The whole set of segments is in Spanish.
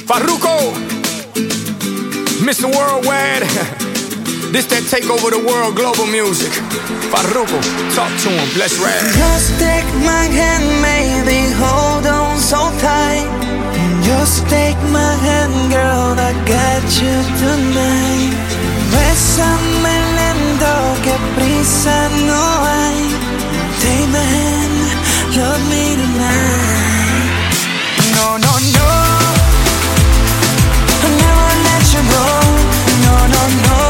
Farruko, Mr. Worldwide. This that take over the world, global music. Farruko, talk to him, let's ride. Just take my hand, baby, hold on so tight. Just take my hand, girl, I got you tonight. Bésame lento, que prisa no hay. Take my hand, love me tonight. No, no, no, I'll never let you go. No, no, no,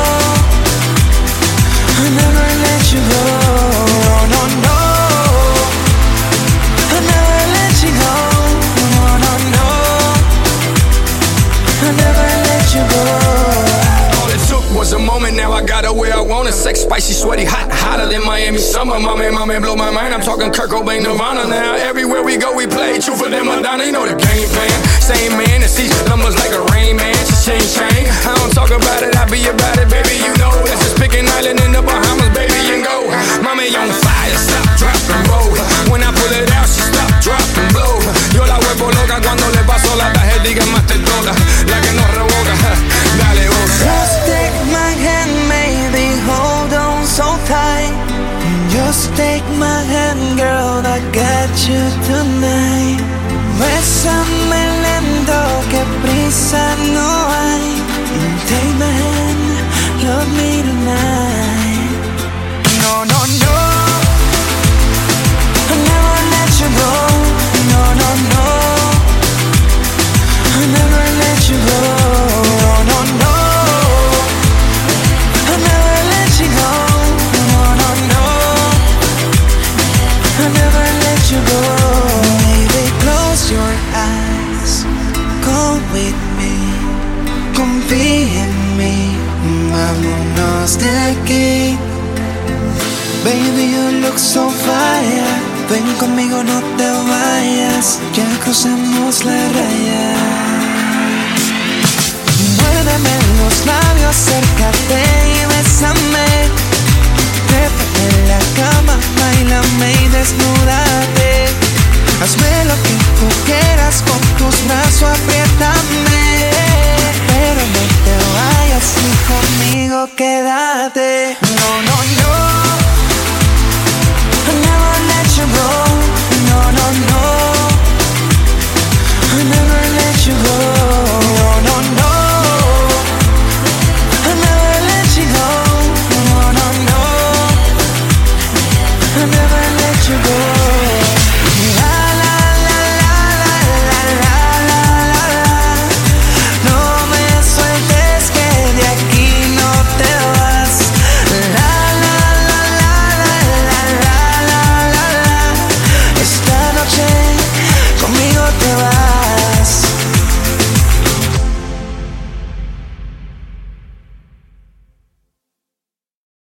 I'll never let you go. No, no, no, I'll never let you go. No, no, no, I'll never let you go. All it took was a moment, now I got her where I want her. Sex, spicy, sweaty, hot, hotter than Miami summer. Mommy, blow my mind, I'm talking Kurt Cobain, Nirvana. Now everywhere we go, we play true for them, Madonna. You know the game plan, same man that sees numbers like a Rain Man. Ching, ching, I don't talk about it, I be about it, baby, you know. That's just pick an island in the Bahamas, baby, and go. Mommy on fire, stop, drop, and roll. When I pull it out, she stop, drop, and blow. Yo la vuelvo loca cuando le paso la tarjeta más te toca, la que no rebota. Dale, goza. Just take my hand, baby, hold on so tight. Just take my hand, girl, I got you tonight. Bésame lento, que prisa no hay. Take my hand, love me tonight. No, no, no, I'll never let you go. No, no, no, I'll never let you go. No, no, no, I'll never let you go. No, no, no, I'll never let you go. Baby, close your eyes, come with me, confía en mí, vámonos de aquí. Baby, you look so fire, ven conmigo, no te vayas, ya cruzamos la raya. Muérdeme los labios, acércate y bésame. Trépate en la cama, bailame y desnúdate. Hazme lo que tú quieras con tus brazos.